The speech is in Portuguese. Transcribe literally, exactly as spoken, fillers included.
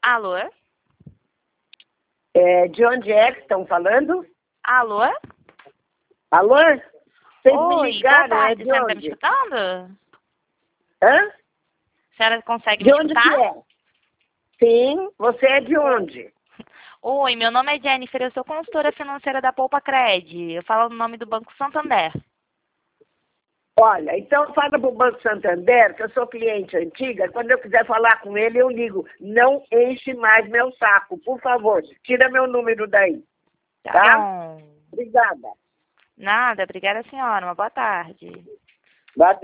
Alô? É, de onde é que estão falando? Alô? Alô? Vocês me Oi, ligaram, boa tarde. é A de senhora tá me onde? escutando? Hã? A senhora consegue De me onde escutar? que é? Sim, você é de onde? Oi, meu nome é Jennifer, eu sou consultora financeira da Poupa Cred. Eu falo no nome do Banco Santander. Olha, então fala para o Banco Santander, que eu sou cliente antiga, quando eu quiser falar com ele, eu ligo. Não enche mais meu saco, por favor. Tira meu número daí, Tá, tá? bom. Obrigada. Nada, obrigada, senhora. Uma boa tarde. Boa